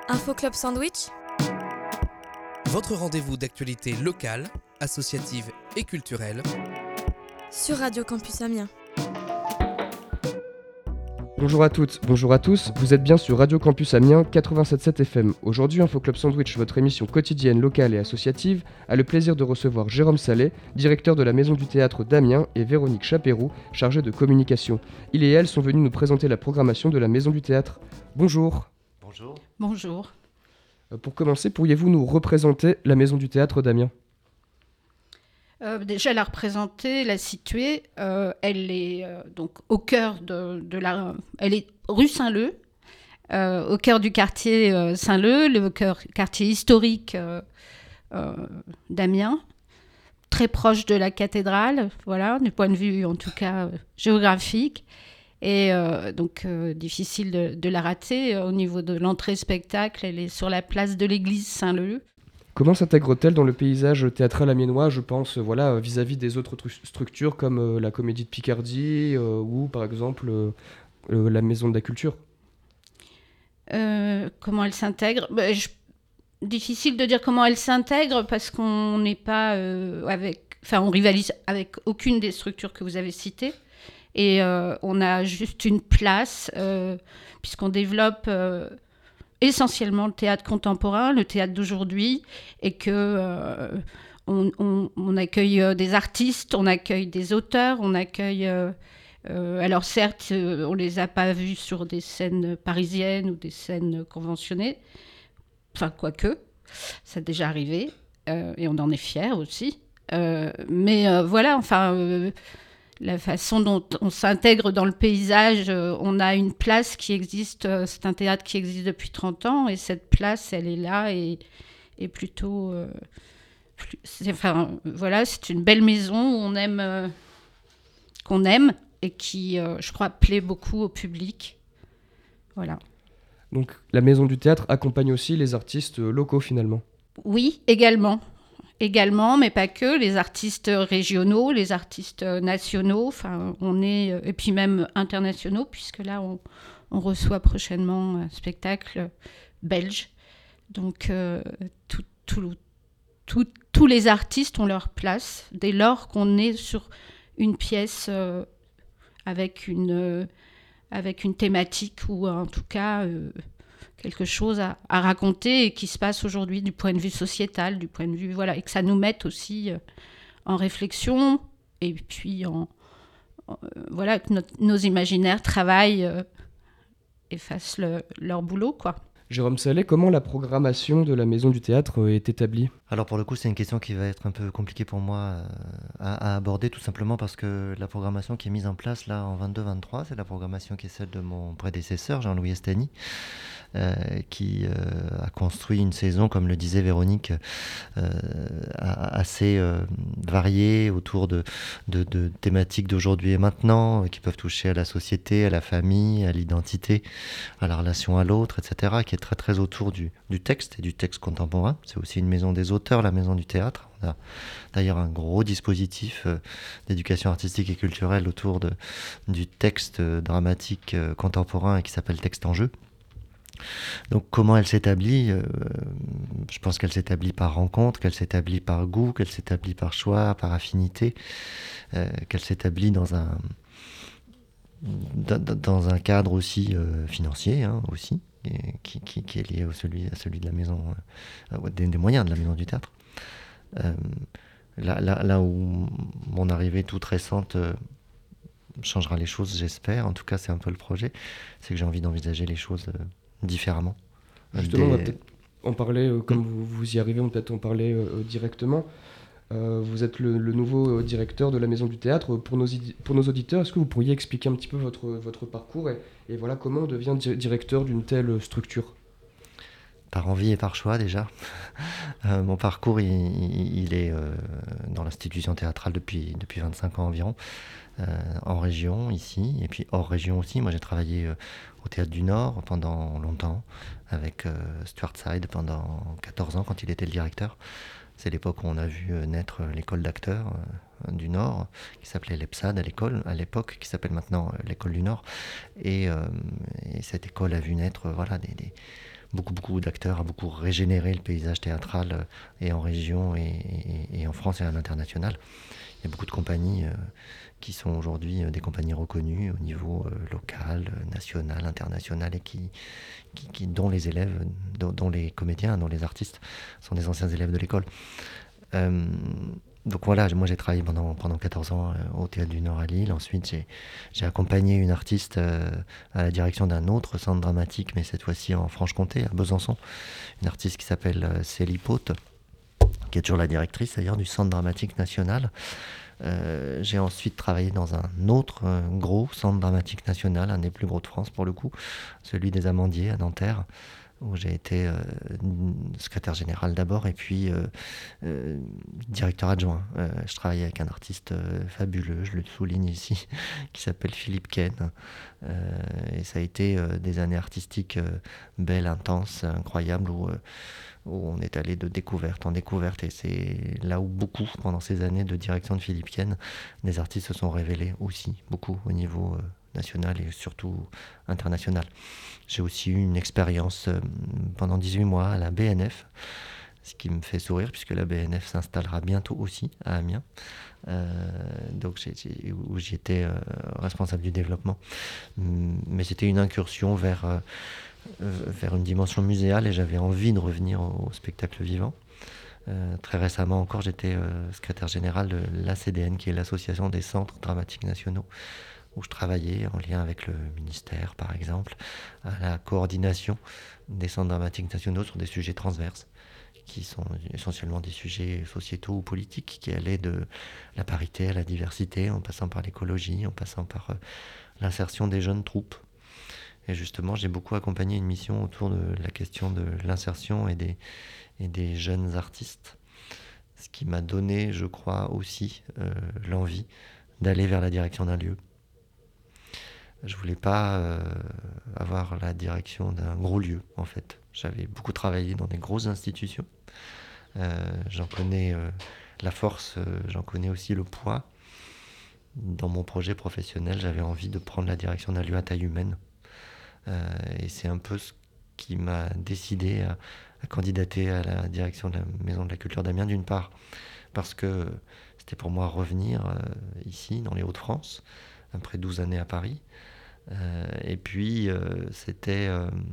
Info Club Sandwich, votre rendez-vous d'actualité locale, associative et culturelle sur Radio Campus Amiens. Bonjour à toutes, bonjour à tous, vous êtes bien sur Radio Campus Amiens 87.7 FM. Aujourd'hui, Info Club Sandwich, votre émission quotidienne locale et associative, a le plaisir de recevoir Jérôme Sallet, directeur de la Maison du Théâtre d'Amiens, et Véronique Chapéroux, chargée de communication. Ils et elles sont venus nous présenter la programmation de la Maison du Théâtre. Bonjour. Bonjour. Bonjour. Pour commencer, pourriez-vous nous représenter la Maison du Théâtre d'Amiens ? Déjà, la représenter, la situer, elle est donc au cœur de la... Elle est rue Saint-Leu, au cœur du quartier Saint-Leu, le quartier historique d'Amiens, très proche de la cathédrale, voilà, du point de vue en tout cas géographique. Et donc, difficile de la rater. Au niveau de l'entrée spectacle, elle est sur la place de l'église Saint-Leu. Comment s'intègre-t-elle dans le paysage théâtral amiénois, je pense, vis-à-vis des autres structures comme la Comédie de Picardie ou, par exemple, la Maison de la Culture ? Comment elle s'intègre ? Difficile de dire comment elle s'intègre parce qu'on n'est pas on rivalise avec aucune des structures que vous avez citées. Et on a juste une place, puisqu'on développe essentiellement le théâtre contemporain, le théâtre d'aujourd'hui, et que on accueille des artistes, on accueille des auteurs, on accueille... alors certes, on ne les a pas vus sur des scènes parisiennes ou des scènes conventionnées, enfin quoique, ça a déjà arrivé, et on en est fiers aussi. Mais voilà, enfin... la façon dont on s'intègre dans le paysage, on a une place qui existe, c'est un théâtre qui existe depuis 30 ans, et cette place, elle est là, et plutôt... c'est une belle maison où qu'on aime, et qui, je crois, plaît beaucoup au public. Voilà. Donc la Maison du Théâtre accompagne aussi les artistes locaux, finalement. Oui, également, mais pas que, les artistes régionaux, les artistes nationaux, enfin, et puis même internationaux, puisque là, on reçoit prochainement un spectacle belge. Donc, tous les artistes ont leur place, dès lors qu'on est sur une pièce avec une thématique, ou en tout cas... quelque chose à raconter et qui se passe aujourd'hui du point de vue sociétal, du point de vue, voilà, et que ça nous mette aussi en réflexion, et puis voilà, que nos imaginaires travaillent et fassent leur boulot, quoi. Jérôme Sallet, comment la programmation de la Maison du Théâtre est établie ? Alors pour le coup, c'est une question qui va être un peu compliquée pour moi à aborder, tout simplement parce que la programmation qui est mise en place là en 22-23, c'est la programmation qui est celle de mon prédécesseur, Jean-Louis Estany, qui a construit une saison, comme le disait Véronique, assez variée autour de thématiques d'aujourd'hui et maintenant, qui peuvent toucher à la société, à la famille, à l'identité, à la relation à l'autre, etc., qui est très très autour du texte et du texte contemporain. C'est aussi une maison des auteurs, la Maison du Théâtre. On a d'ailleurs un gros dispositif d'éducation artistique et culturelle autour du texte dramatique contemporain qui s'appelle Texte en jeu. Donc comment elle s'établit ? Je pense qu'elle s'établit par rencontre, qu'elle s'établit par goût, qu'elle s'établit par choix, par affinité, qu'elle s'établit dans un cadre aussi financier, aussi, qui est lié à celui de la maison, des moyens de la Maison du Théâtre. Là où mon arrivée toute récente changera les choses, j'espère, en tout cas c'est un peu le projet, c'est que j'ai envie d'envisager les choses différemment. Justement, on va peut-être en parler, comme vous y arrivez, on va peut-être en parler directement. Vous êtes le nouveau directeur de la Maison du Théâtre. Pour nos auditeurs, est-ce que vous pourriez expliquer un petit peu votre parcours et voilà, comment on devient directeur d'une telle structure ? Par envie et par choix déjà. Mon parcours, il est dans l'institution théâtrale depuis 25 ans environ, en région ici, et puis hors région aussi. Moi j'ai travaillé au Théâtre du Nord pendant longtemps, avec Stuart Side pendant 14 ans quand il était le directeur. C'est l'époque où on a vu naître l'école d'acteurs du Nord, qui s'appelait l'EPSAD à l'époque, qui s'appelle maintenant l'école du Nord. Et cette école a vu naître beaucoup d'acteurs, a beaucoup régénéré le paysage théâtral et en région et en France et à l'international. Il y a beaucoup de compagnies qui sont aujourd'hui des compagnies reconnues au niveau local, national, international et dont les élèves, dont les comédiens, dont les artistes sont des anciens élèves de l'école. Donc voilà, moi j'ai travaillé pendant 14 ans au Théâtre du Nord à Lille. Ensuite j'ai accompagné une artiste à la direction d'un autre centre dramatique, mais cette fois-ci en Franche-Comté, à Besançon. Une artiste qui s'appelle Célie Pote, qui est toujours la directrice d'ailleurs du Centre dramatique national. J'ai ensuite travaillé dans un autre gros centre dramatique national, un des plus gros de France pour le coup, celui des Amandiers à Nanterre, où j'ai été secrétaire général d'abord et puis directeur adjoint. Je travaillais avec un artiste fabuleux, je le souligne ici, qui s'appelle Philippe Ken. Et ça a été des années artistiques belles, intenses, incroyables, où on est allé de découverte en découverte. Et c'est là où beaucoup, pendant ces années de direction de Philippe Ken, des artistes se sont révélés aussi, beaucoup au niveau national et surtout international. J'ai aussi eu une expérience pendant 18 mois à la BNF, ce qui me fait sourire puisque la BNF s'installera bientôt aussi à Amiens, donc où j'étais responsable du développement. Mais c'était une incursion vers une dimension muséale et j'avais envie de revenir au spectacle vivant. Très récemment encore, j'étais secrétaire général de l'ACDN, qui est l'Association des centres dramatiques nationaux, où je travaillais en lien avec le ministère, par exemple, à la coordination des centres dramatiques nationaux sur des sujets transverses, qui sont essentiellement des sujets sociétaux ou politiques, qui allaient de la parité à la diversité, en passant par l'écologie, en passant par l'insertion des jeunes troupes. Et justement, j'ai beaucoup accompagné une mission autour de la question de l'insertion et des jeunes artistes, ce qui m'a donné, je crois, aussi l'envie d'aller vers la direction d'un lieu. Je voulais pas avoir la direction d'un gros lieu, en fait. J'avais beaucoup travaillé dans des grosses institutions. J'en connais la force, j'en connais aussi le poids. Dans mon projet professionnel, j'avais envie de prendre la direction d'un lieu à taille humaine. Et c'est un peu ce qui m'a décidé à candidater à la direction de la Maison de la Culture d'Amiens, d'une part, parce que c'était pour moi revenir ici, dans les Hauts-de-France, après 12 années à Paris. Et puis, c'était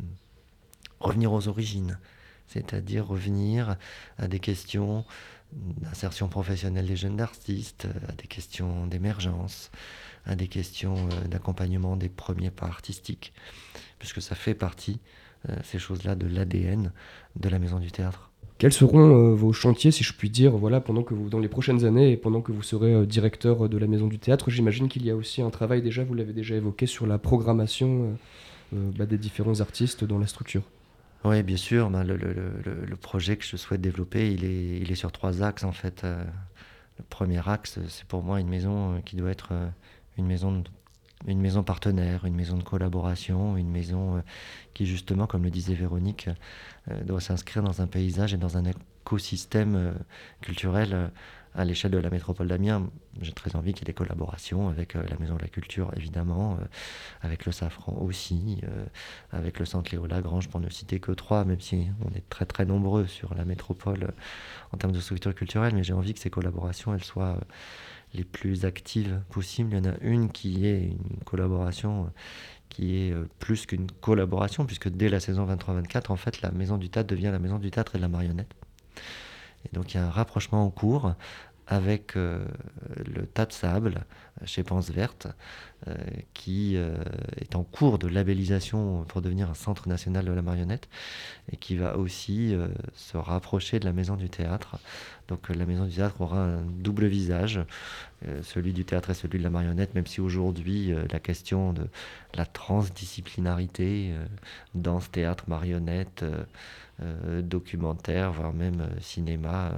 revenir aux origines, c'est-à-dire revenir à des questions d'insertion professionnelle des jeunes artistes, à des questions d'émergence, à des questions d'accompagnement des premiers pas artistiques, puisque ça fait partie, ces choses-là, de l'ADN de la Maison du Théâtre. Quels seront vos chantiers, si je puis dire, voilà, dans les prochaines années et pendant que vous serez directeur de la Maison du Théâtre? J'imagine qu'il y a aussi un travail déjà, vous l'avez déjà évoqué, sur la programmation des différents artistes dans la structure. Oui, bien sûr. Le projet que je souhaite développer, il est sur 3 axes en fait. Le premier axe, c'est pour moi une maison qui doit être une maison partenaire, une maison de collaboration, une maison qui justement, comme le disait Véronique, doit s'inscrire dans un paysage et dans un écosystème culturel à l'échelle de la métropole d'Amiens. J'ai très envie qu'il y ait des collaborations avec la Maison de la Culture, évidemment, avec le Safran aussi, avec le Centre Léo Lagrange, pour ne citer que 3, même si on est très très nombreux sur la métropole en termes de structure culturelle, mais j'ai envie que ces collaborations, elles soient les plus actives possibles. Il y en a une qui est une collaboration qui est plus qu'une collaboration, puisque dès la saison 23-24, en fait, la Maison du Théâtre devient la Maison du Théâtre et de la Marionnette. Et donc il y a un rapprochement en cours avec le Tas de Sable chez Panse Verte, qui est en cours de labellisation pour devenir un centre national de la marionnette, et qui va aussi se rapprocher de la Maison du Théâtre. Donc la Maison du Théâtre aura un double visage, celui du théâtre et celui de la marionnette, même si aujourd'hui la question de la transdisciplinarité, danse, théâtre, marionnette, documentaire, voire même cinéma,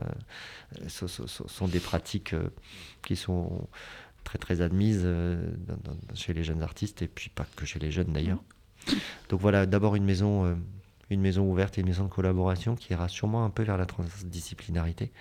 sont des pratiques qui sont très très admises chez les jeunes artistes, et puis pas que chez les jeunes d'ailleurs. Donc voilà, d'abord une maison ouverte et une maison de collaboration qui ira sûrement un peu vers la transdisciplinarité.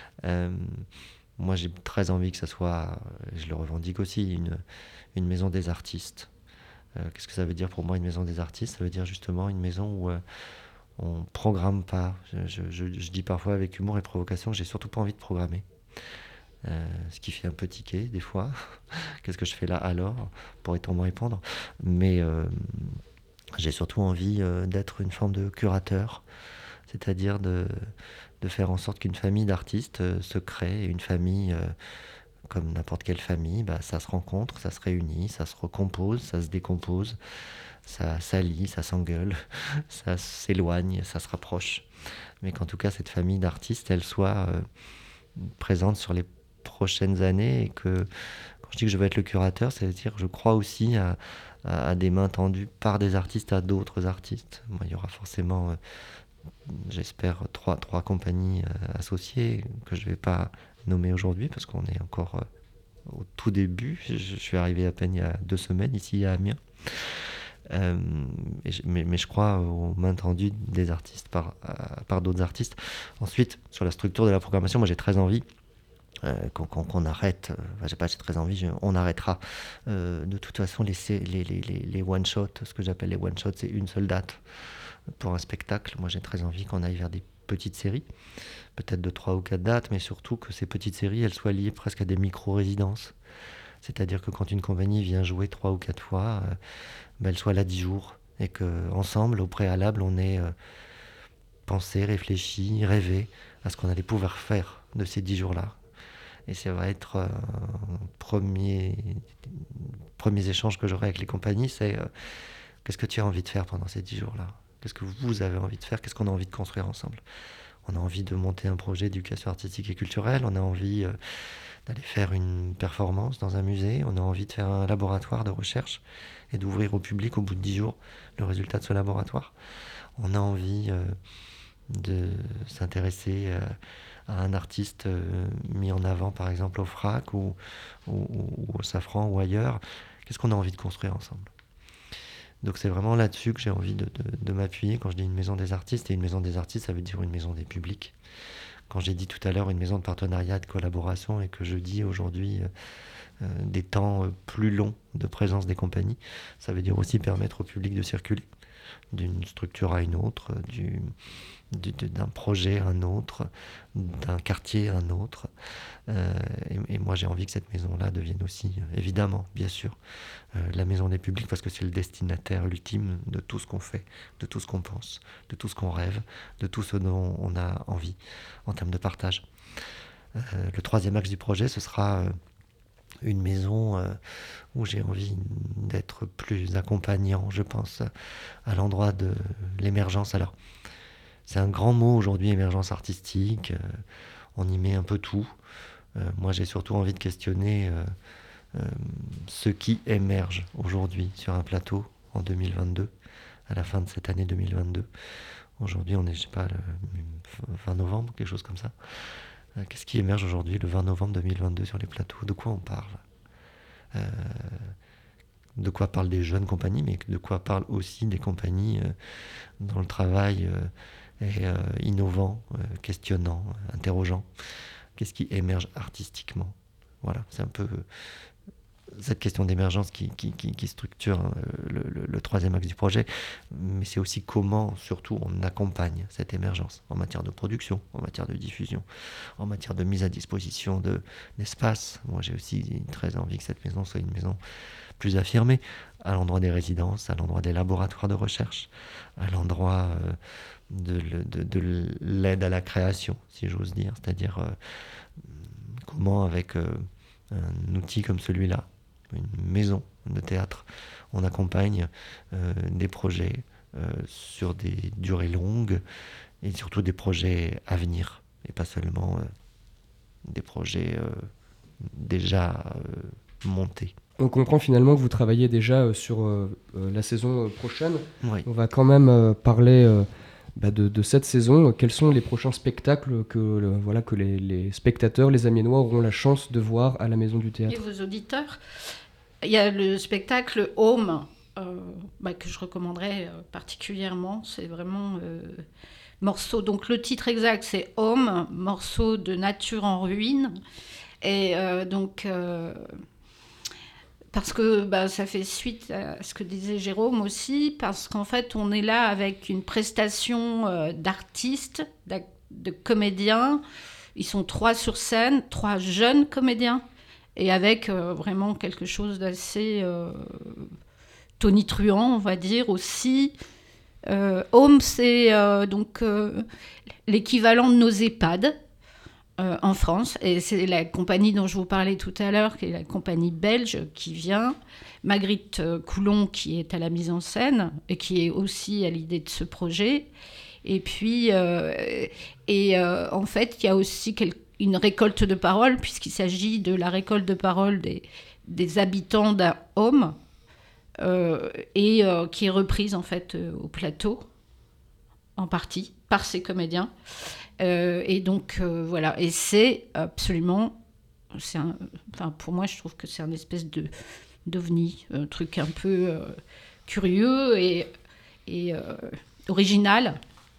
Moi j'ai très envie que ça soit, je le revendique aussi, une maison des artistes. Qu'est-ce que ça veut dire pour moi, une maison des artistes? Ça veut dire justement une maison où On programme pas. Je dis parfois avec humour et provocation que j'ai surtout pas envie de programmer. Ce qui fait un peu tiquer des fois. Qu'est-ce que je fais là alors? Pourrait-on me répondre? Mais j'ai surtout envie d'être une forme de curateur, c'est-à-dire de faire en sorte qu'une famille d'artistes se crée, une famille comme n'importe quelle famille, ça se rencontre, ça se réunit, ça se recompose, ça se décompose, ça s'allie, ça s'engueule, ça s'éloigne, ça se rapproche. Mais qu'en tout cas, cette famille d'artistes, elle soit présente sur les prochaines années et que, quand je dis que je veux être le curateur, c'est-à-dire que je crois aussi à des mains tendues par des artistes à d'autres artistes. Moi, il y aura forcément, j'espère, trois compagnies associées que je ne vais pas nommer aujourd'hui parce qu'on est encore au tout début. Je suis arrivé à peine il y a 2 semaines ici à Amiens. Mais je crois aux mains tendues des artistes par d'autres artistes. Ensuite, sur la structure de la programmation, moi j'ai très envie qu'on arrête, j'ai très envie, on arrêtera. De toute façon, les one-shots, ce que j'appelle les one-shots, c'est une seule date pour un spectacle. Moi j'ai très envie qu'on aille vers des petites séries, peut-être de 3 ou 4 dates, mais surtout que ces petites séries, elles soient liées presque à des micro-résidences. C'est-à-dire que quand une compagnie vient jouer 3 ou 4 fois, elle soit là 10 jours. Et qu'ensemble, au préalable, on ait pensé, réfléchi, rêvé à ce qu'on allait pouvoir faire de ces 10 jours-là. Et ça va être premiers échanges que j'aurai avec les compagnies, c'est qu'est-ce que tu as envie de faire pendant ces 10 jours-là? Qu'est-ce que vous avez envie de faire? Qu'est-ce qu'on a envie de construire ensemble? On a envie de monter un projet d'éducation artistique et culturelle, on a envie d'aller faire une performance dans un musée, on a envie de faire un laboratoire de recherche et d'ouvrir au public au bout de 10 jours le résultat de ce laboratoire. On a envie de s'intéresser à un artiste mis en avant par exemple au FRAC ou au Safran ou ailleurs. Qu'est-ce qu'on a envie de construire ensemble? Donc c'est vraiment là-dessus que j'ai envie de m'appuyer quand je dis une maison des artistes. Et une maison des artistes, ça veut dire une maison des publics. Quand j'ai dit tout à l'heure une maison de partenariat, de collaboration, et que je dis aujourd'hui des temps plus longs de présence des compagnies, ça veut dire aussi permettre au public de circuler d'une structure à une autre, d'un projet à un autre, d'un quartier à un autre. Et moi, j'ai envie que cette maison-là devienne aussi, évidemment, bien sûr, la maison des publics, parce que c'est le destinataire ultime de tout ce qu'on fait, de tout ce qu'on pense, de tout ce qu'on rêve, de tout ce dont on a envie en termes de partage. Le 3e axe du projet, ce sera une maison où j'ai envie d'être plus accompagnant, je pense, à l'endroit de l'émergence. Alors, c'est un grand mot aujourd'hui, émergence artistique, on y met un peu tout. Moi, j'ai surtout envie de questionner ce qui émerge aujourd'hui sur un plateau en 2022, à la fin de cette année 2022. Aujourd'hui, on est, je sais pas, le 20 novembre, quelque chose comme ça. Qu'est-ce qui émerge aujourd'hui, le 20 novembre 2022, sur les plateaux? De quoi on parle? De quoi parlent des jeunes compagnies, mais de quoi parlent aussi des compagnies dont le travail est innovant, questionnant, interrogeant? Qu'est-ce qui émerge artistiquement? Voilà, c'est un peu cette question d'émergence qui structure le 3e axe du projet, mais c'est aussi comment, surtout, on accompagne cette émergence en matière de production, en matière de diffusion, en matière de mise à disposition d'espace. Moi, j'ai aussi très envie que cette maison soit une maison plus affirmée, à l'endroit des résidences, à l'endroit des laboratoires de recherche, à l'endroit de l'aide à la création, si j'ose dire, c'est-à-dire comment, avec un outil comme celui-là, une maison de théâtre, on accompagne des projets sur des durées longues et surtout des projets à venir et pas seulement des projets déjà montés. On comprend finalement que vous travaillez déjà sur la saison prochaine. Oui. On va quand même parler de cette saison. Quels sont les prochains spectacles que les spectateurs, les Amiénois, auront la chance de voir à la Maison du Théâtre? Et vos auditeurs. Il y a le spectacle Home, que je recommanderais particulièrement. C'est vraiment morceau. Donc le titre exact, c'est Home, morceau de nature en ruine. Et Parce que ça fait suite à ce que disait Jérôme aussi, parce qu'en fait, on est là avec une prestation d'artistes, de comédiens. Ils sont 3 sur scène, 3 jeunes comédiens, et avec vraiment quelque chose d'assez tonitruant, on va dire aussi. Home, c'est donc l'équivalent de nos EHPAD en France, et c'est la compagnie dont je vous parlais tout à l'heure, qui est la compagnie belge qui vient, Magritte Coulon qui est à la mise en scène et qui est aussi à l'idée de ce projet. Et puis, en fait, il y a aussi une récolte de parole, puisqu'il s'agit de la récolte de parole des habitants d'un home, qui est reprise en fait au plateau, en partie, par ces comédiens. Et donc, voilà. Et c'est absolument... pour moi, je trouve que c'est un espèce d'ovni, un truc un peu curieux et original.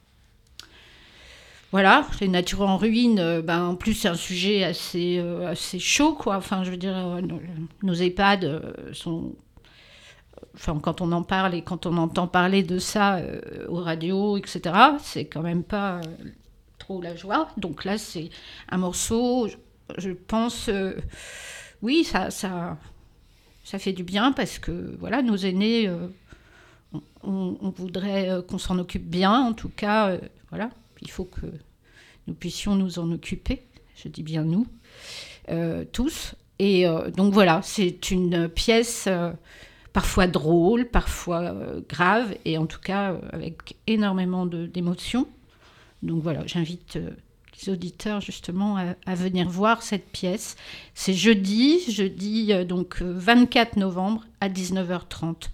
Voilà, les natures en ruine, en plus, c'est un sujet assez chaud, quoi. Enfin, je veux dire, nos EHPAD sont... quand on en parle et quand on entend parler de ça aux radios, etc., c'est quand même pas trop la joie. Donc là, c'est un morceau, je pense, oui, ça fait du bien parce que, voilà, nos aînés, on voudrait qu'on s'en occupe bien. En tout cas, voilà, il faut que nous puissions nous en occuper. Je dis bien nous, tous. Et donc voilà, c'est une pièce... parfois drôle, parfois grave, et en tout cas avec énormément d'émotions. Donc voilà, j'invite les auditeurs justement à venir voir cette pièce. C'est jeudi donc 24 novembre à 19h30.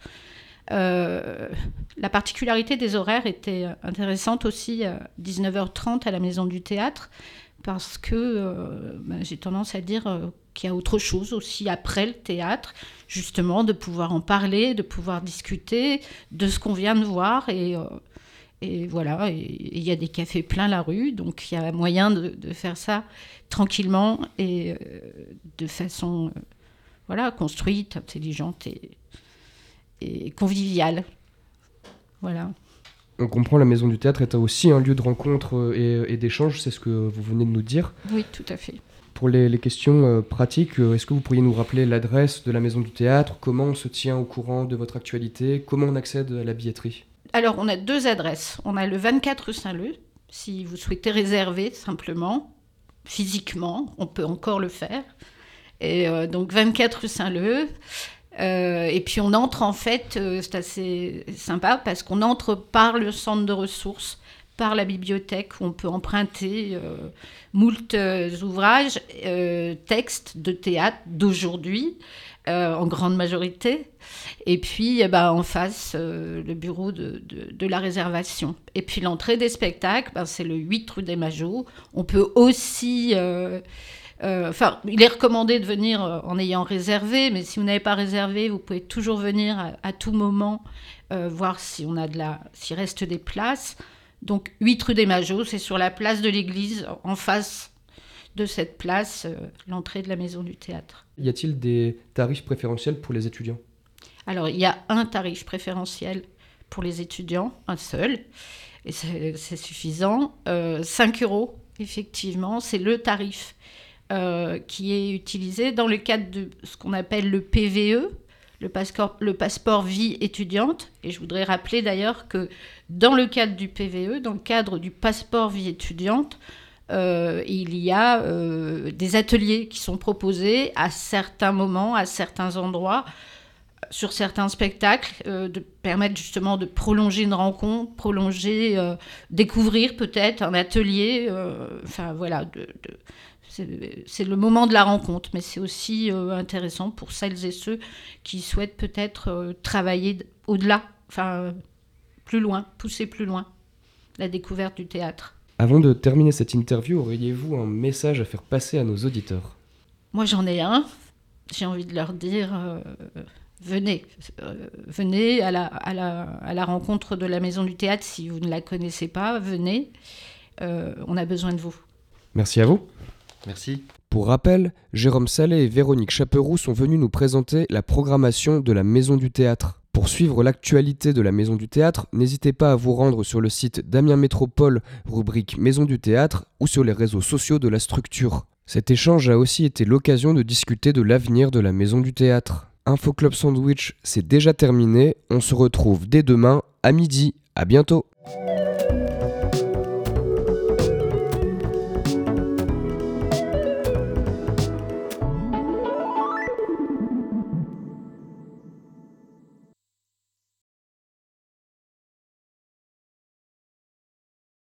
La particularité des horaires était intéressante aussi à 19h30 à la Maison du Théâtre, parce que j'ai tendance à dire qu'il y a autre chose aussi après le théâtre, justement, de pouvoir en parler, de pouvoir discuter de ce qu'on vient de voir. Et voilà, il y a des cafés plein la rue, donc il y a moyen de faire ça tranquillement et de façon construite, intelligente et conviviale. Voilà. On comprend, la Maison du Théâtre est aussi un lieu de rencontre et d'échange, c'est ce que vous venez de nous dire. Oui, tout à fait. Pour les questions pratiques, est-ce que vous pourriez nous rappeler l'adresse de la Maison du Théâtre, comment on se tient au courant de votre actualité, comment on accède à la billetterie ? Alors, on a 2 adresses. On a le 24 rue Saint-Leu, si vous souhaitez réserver simplement, physiquement, on peut encore le faire. Et donc, 24 rue Saint-Leu. Et puis on entre en fait, c'est assez sympa parce qu'on entre par le centre de ressources, par la bibliothèque où on peut emprunter moult ouvrages, textes de théâtre d'aujourd'hui, en grande majorité. Et puis en face, le bureau de la réservation. Et puis l'entrée des spectacles, c'est le 8 rue des Majots. On peut aussi... il est recommandé de venir en ayant réservé, mais si vous n'avez pas réservé, vous pouvez toujours venir à tout moment voir si s'il reste des places. Donc 8 rue des Majots, c'est sur la place de l'église, en face de cette place, l'entrée de la Maison du Théâtre. Y a-t-il des tarifs préférentiels pour les étudiants ? Alors, il y a un tarif préférentiel pour les étudiants, un seul, et c'est suffisant. 5 €, effectivement, c'est le tarif qui est utilisé dans le cadre de ce qu'on appelle le PVE, le passeport vie étudiante. Et je voudrais rappeler d'ailleurs que dans le cadre du PVE, dans le cadre du passeport vie étudiante, il y a des ateliers qui sont proposés à certains moments, à certains endroits, sur certains spectacles, de permettre justement de prolonger une rencontre, découvrir peut-être un atelier, c'est le moment de la rencontre, mais c'est aussi intéressant pour celles et ceux qui souhaitent peut-être travailler au-delà, plus loin, pousser plus loin la découverte du théâtre. Avant de terminer cette interview, auriez-vous un message à faire passer à nos auditeurs ? Moi, j'en ai un. J'ai envie de leur dire... venez à la rencontre de la Maison du Théâtre si vous ne la connaissez pas, venez, on a besoin de vous. Merci à vous. Merci. Pour Pour rappel, Jérôme Sallet et Véronique Chaperoux sont venus nous présenter la programmation de la Maison du Théâtre. Pour suivre l'actualité de la Maison du Théâtre, n'hésitez pas à vous rendre sur le site d'Amiens Métropole, rubrique Maison du Théâtre, ou sur les réseaux sociaux de la structure. Cet échange a aussi été l'occasion de discuter de l'avenir de la Maison du Théâtre. Info Club Sandwich, c'est déjà terminé. On se retrouve dès demain à midi. À bientôt.